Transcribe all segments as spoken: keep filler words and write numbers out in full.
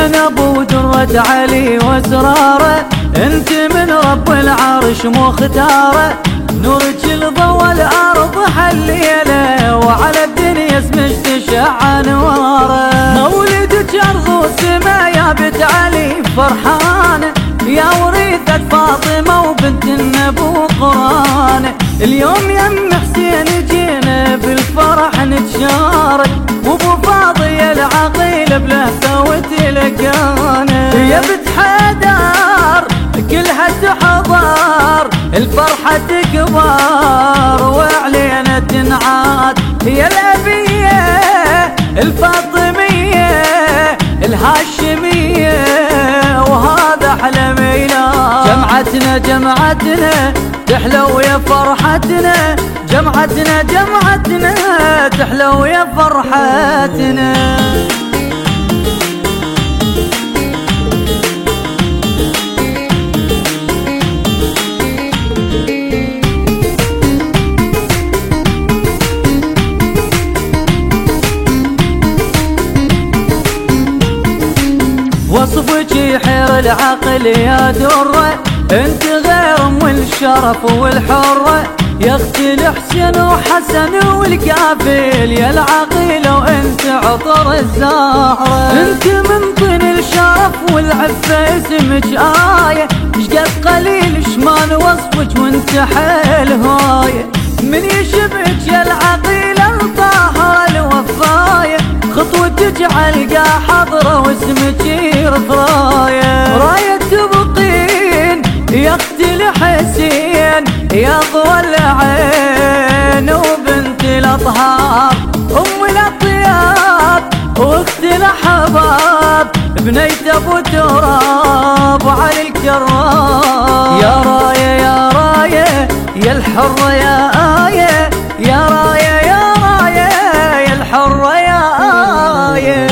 من ابو درة علي واسراره، انت من رب العرش مختاره، نورك لضوى الارض حليله، وعلى الدنيا اسمك تشع انواره. مولدك ارض وسما يا بنت علي فرحانه، يا وريثة فاطمة وبنت النبو قرانه. اليوم يم حسين جينا بالفرح نتشارك، وابو فاضي العقيل بلهفة وتلقانه. يا بنت حيدر كلها تحضر، الفرحة تكبر وعلينا تنعاد. يا الأبية الفاطمية الهاشمية وهذا أحلى ميلاد. جمعتنا جمعتنا تحلو يا فرحتنا، جمعتنا جمعتنا تحلو يا فرحتنا. وصفك يحير العقل يا درة، انت غير ام الشرف والحرة، يا اختي الحسين وحسن والكافل يا العقيلة، وانت عطر الزهرة. انت من طين الشرف والعفة اسمك آية، شقد قليل شمان وصفك وانت حيل هاية. من يشبهك يا العقيلة الطاهرة الوفاية، خطوتك علقة حضرة واسمك يرث راية. راية تبقين يا اختي الحسين يا ضوى العين وبنت الاطهار، ام الاطياب واخت الاحباب، بنيت ابو تراب وعلي الكرام. يا رايه يا رايه يا الحره يا آية، يا رايه يا رايه يا الحره يا آية.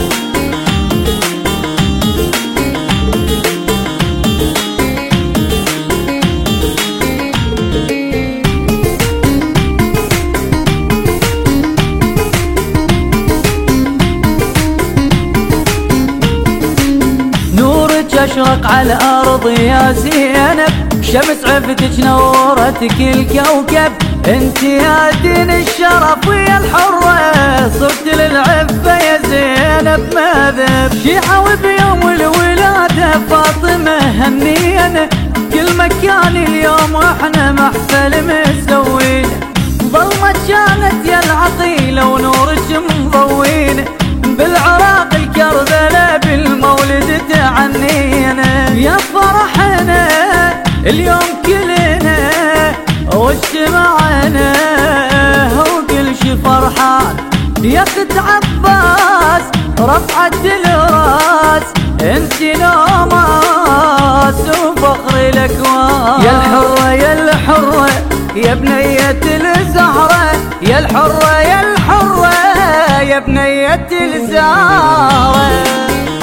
اشرق على الارض يا زينب، شمس عفتك نورتك الكوكب، انت يا دين الشرف ويا الحرة، صرت للعفة يا زينب مذهب. شيعة وبيوم الولادة فاطمة هنينا، كل مكان اليوم واحنا محفل مسوينا. ظلمت كانت يا العقيلة ونورك مضوينا، بالعراق الكربلاء بالمولد تعنينا. يا فرحنا اليوم كلنا واجتمعنا وكل شي فرحان. يا اخت عباس رفعت الراس، انت نوماس وفخر الاكوان. يا الحرة يا الحرة يا بنية الزهرة، يا الحرة يا الحرة يا بنية الزهرة.